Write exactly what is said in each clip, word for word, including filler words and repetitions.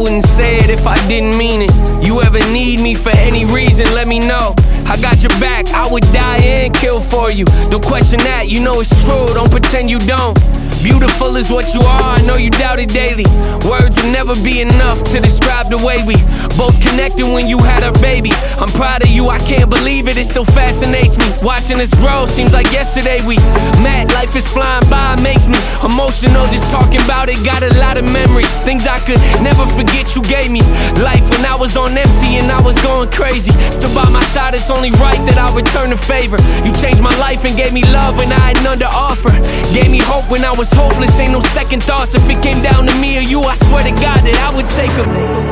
wouldn't say it if I didn't mean it. You ever need me for any reason, let me know. I got your back, I would die and kill for you. Don't question that, you know it's true, don't pretend you don't. Beautiful is what you are, I know you doubt it daily. Words will never be enough to describe the way we both connected when you had our baby. I'm proud of you, I can't believe it, it still fascinates me. Watching us grow, seems like yesterday we met. Life is flying by, makes me emotional just talking about it. Got a lot of memories, things I could never forget you gave me. Life when I was on empty and I was going crazy. Still by my side, it's only right that I return the favor. You changed my life and gave me love when I had none to offer. Gave me hope when I was hopeless, ain't no second thoughts. If it came down to me or you, I swear to God that I would take a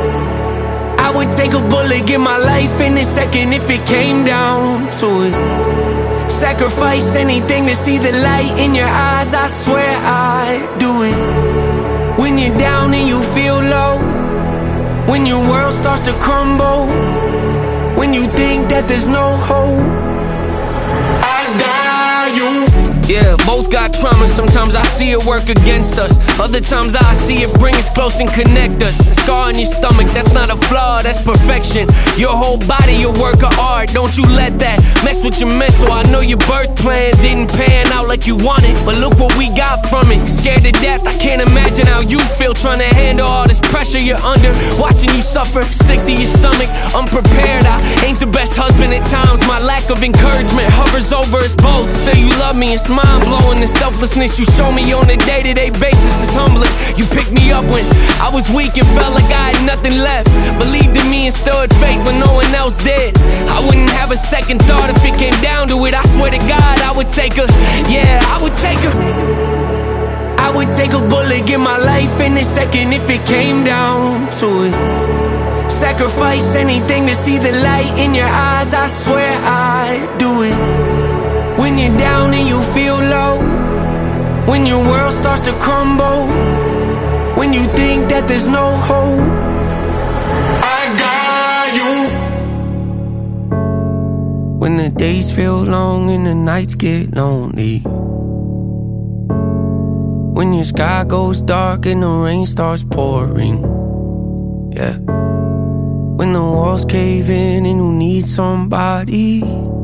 I would take a bullet, give my life in a second if it came down to it. Sacrifice anything to see the light in your eyes, I swear I'd do it. When you're down and you feel low, when your world starts to crumble, when you think that there's no hope, I got you. Yeah, both got trauma, sometimes I see it work against us. Other times I see it bring us close and connect us. A scar on your stomach, that's not a flaw, that's perfection. Your whole body, your work of art, don't you let that mess with your mental. I know your birth plan didn't pan out like you wanted, but look what we got from it. Scared to death, I can't imagine how you feel trying to handle all this pressure you're under. Watching you suffer, sick to your stomach, unprepared. I ain't the best husband at times, my lack of encouragement hovers over us both. Still you love me, it's mind-blowing. The selflessness you show me on a day-to-day basis is humbling. You picked me up when I was weak and felt like I had nothing left. Believed in me and stood faith when no one else did. I wouldn't have a second thought if it came down to it. I swear to God I would take a, yeah, I would take a I would take a bullet, give my life in a second if it came down to it. Sacrifice anything to see the light in your eyes, I swear I'd do it. When you're down and you feel low, when your world starts to crumble, when you think that there's no hope, I got you. When the days feel long and the nights get lonely, when your sky goes dark and the rain starts pouring, yeah. When the walls cave in and you need somebody,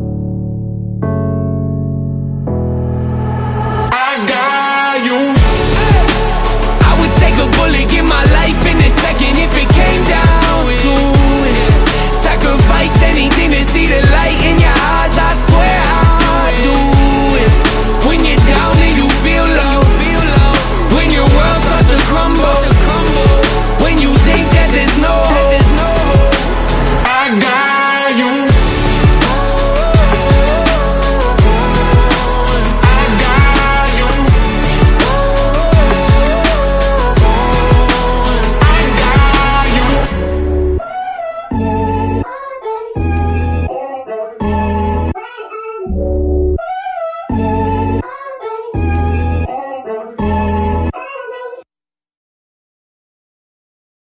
a bullet, give my life in a second if it came down to it. Sacrifice anything to see the light in your eyes, I swear I'd do it. When you're down and you feel low, when your world starts to crumble,